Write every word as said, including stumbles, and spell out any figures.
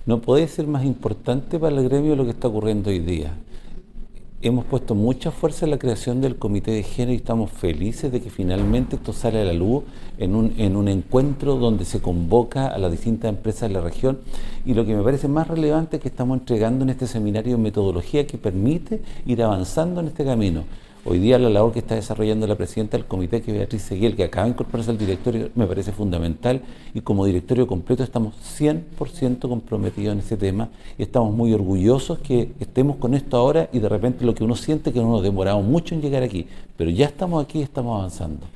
No puede ser más importante para el gremio lo que está ocurriendo hoy día. Hemos puesto mucha fuerza en la creación del comité de género y estamos felices de que finalmente esto sale a la luz en un, en un encuentro donde se convoca a las distintas empresas de la región, y lo que me parece más relevante es que estamos entregando en este seminario metodología que permite ir avanzando en este camino. Hoy día la labor que está desarrollando la presidenta del comité, que es Beatriz Seguiel, que acaba de incorporarse al directorio, me parece fundamental, y como directorio completo estamos cien por ciento comprometidos en este tema y estamos muy orgullosos que estemos con esto ahora, y de repente lo que uno siente es que no nos demoramos mucho en llegar aquí, pero ya estamos aquí y estamos avanzando.